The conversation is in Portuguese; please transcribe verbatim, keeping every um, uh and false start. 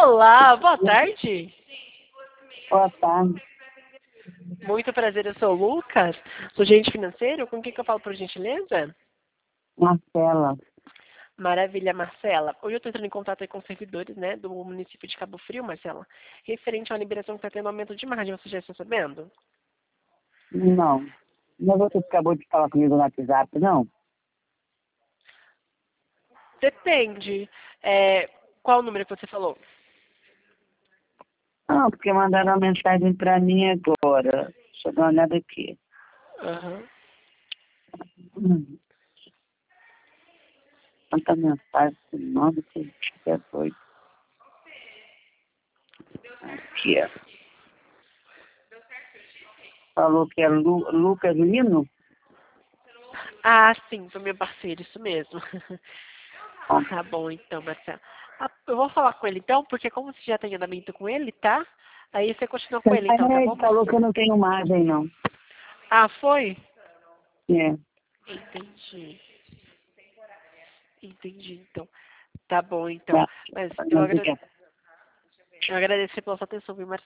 Olá, boa tarde. Boa tarde. Muito prazer, eu sou o Lucas, sou gerente financeiro. Com quem que eu falo, por gentileza? Marcela. Maravilha, Marcela. Hoje eu estou entrando em contato aí com os servidores, né, do município de Cabo Frio, Marcela, referente a uma liberação que está tendo aumento de margem. Você já está sabendo? Não. Não é você que acabou de falar comigo no WhatsApp, não? Depende. É, qual o número que você falou? Não, porque mandaram uma mensagem pra mim agora. Deixa eu dar uma olhada aqui. Aham. Hum. Quanta mensagem, esse nome que é doido. Aqui, ó. Falou que é Lu, Lucas Lino? Ah, sim, foi meu parceiro, isso mesmo. Ah, Tá bom, então, Marcela. Ah, eu vou falar com ele, então, porque como você já tem andamento com ele, tá? Aí você continua com ele, então, tá é, bom, ele falou que eu Marcela? não tenho margem, não. Ah, foi? É. Entendi. Entendi, então. Tá bom, então. Tá. Mas eu, Não, agrade... obrigada. eu agradeço pela sua atenção, viu, Marcelo?